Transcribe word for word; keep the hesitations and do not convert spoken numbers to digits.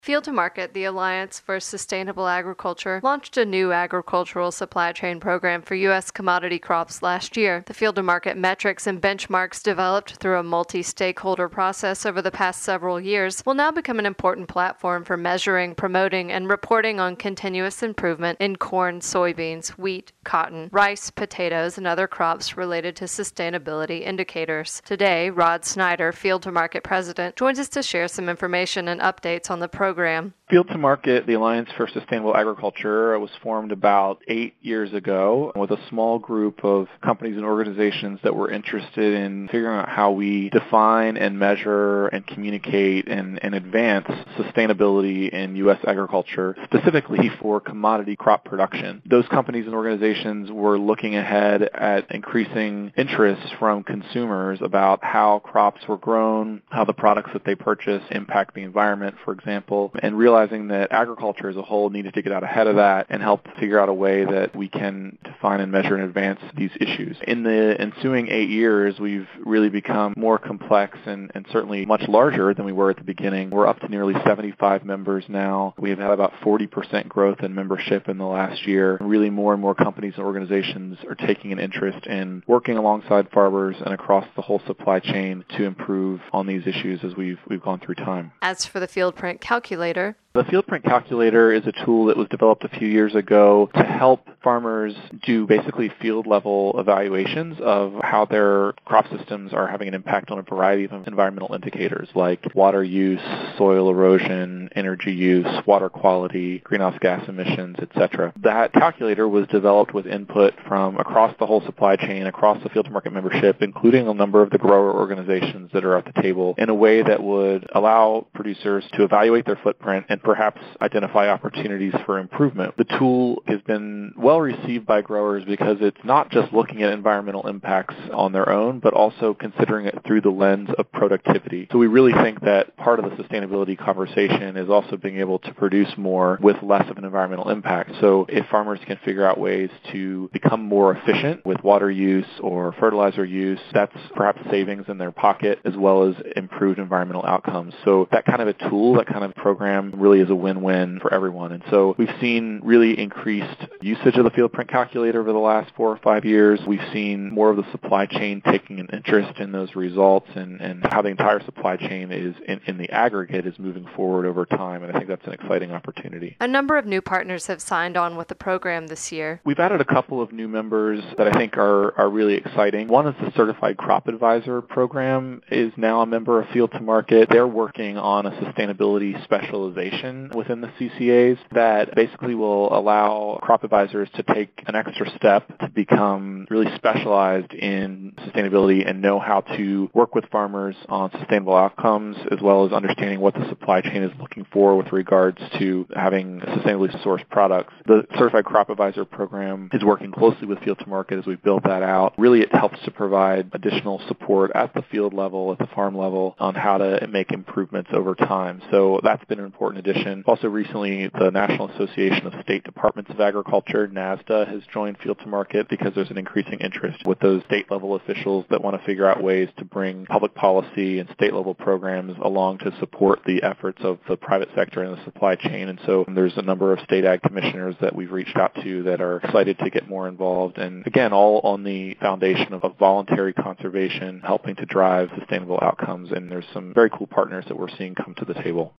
Field to Market, the Alliance for Sustainable Agriculture, launched a new agricultural supply chain program for U S commodity crops last year. The Field to Market metrics and benchmarks developed through a multi-stakeholder process over the past several years will now become an important platform for measuring, promoting, and reporting on continuous improvement in corn, soybeans, wheat, cotton, rice, potatoes, and other crops related to sustainability indicators. Today, Rod Snyder, Field to Market President, joins us to share some information and updates on the program. Program. Field to Market, the Alliance for Sustainable Agriculture, was formed about eight years ago with a small group of companies and organizations that were interested in figuring out how we define and measure and communicate and, and advance sustainability in U S agriculture, specifically for commodity crop production. Those companies and organizations were looking ahead at increasing interest from consumers about how crops were grown, how the products that they purchase impact the environment, for example, and realizing that agriculture as a whole needed to get out ahead of that and help figure out a way that we can define and measure and advance these issues. In the ensuing eight years, we've really become more complex and, and certainly much larger than we were at the beginning. We're up to nearly seventy-five members now. We have had about forty percent growth in membership in the last year. Really more and more companies and organizations are taking an interest in working alongside farmers and across the whole supply chain to improve on these issues as we've, we've gone through time. As for the FieldPrint calculator, the FieldPrint calculator is a tool that was developed a few years ago to help farmers do basically field-level evaluations of how their crop systems are having an impact on a variety of environmental indicators like water use, soil erosion, energy use, water quality, greenhouse gas emissions, et cetera. That calculator was developed with input from across the whole supply chain, across the Field to Market membership, including a number of the grower organizations that are at the table, in a way that would allow producers to evaluate their footprint and perhaps identify opportunities for improvement. The tool has been well received by growers because it's not just looking at environmental impacts on their own, but also considering it through the lens of productivity. So we really think that part of the sustainability conversation is also being able to produce more with less of an environmental impact. So if farmers can figure out ways to become more efficient with water use or fertilizer use, that's perhaps savings in their pocket as well as improved environmental outcomes. So that kind of a tool, that kind of program really is a win-win for everyone. And so we've seen really increased usage of the FieldPrint calculator over the last four or five years. We've seen more of the supply chain taking an interest in those results and, and how the entire supply chain is, in, in the aggregate, is moving forward over time. And I think that's an exciting opportunity. A number of new partners have signed on with the program this year. We've added a couple of new members that I think are, are really exciting. One is the Certified Crop Advisor program is now a member of Field to Market. They're working on a sustainability specialization within the C C As that basically will allow crop advisors to take an extra step to become really specialized in sustainability and know how to work with farmers on sustainable outcomes, as well as understanding what the supply chain is looking for with regards to having sustainably sourced products. The Certified Crop Advisor program is working closely with Field to Market as we've built that out. Really, it helps to provide additional support at the field level, at the farm level, on how to make improvements over time. So that's been an important addition. Also recently, the National Association of State Departments of Agriculture, NASDA, has joined Field to Market because there's an increasing interest with those state-level officials that want to figure out ways to bring public policy and state-level programs along to support the efforts of the private sector in the supply chain. And so there's a number of state ag commissioners that we've reached out to that are excited to get more involved. And again, all on the foundation of, of voluntary conservation, helping to drive sustainable outcomes. And there's some very cool partners that we're seeing come to the table.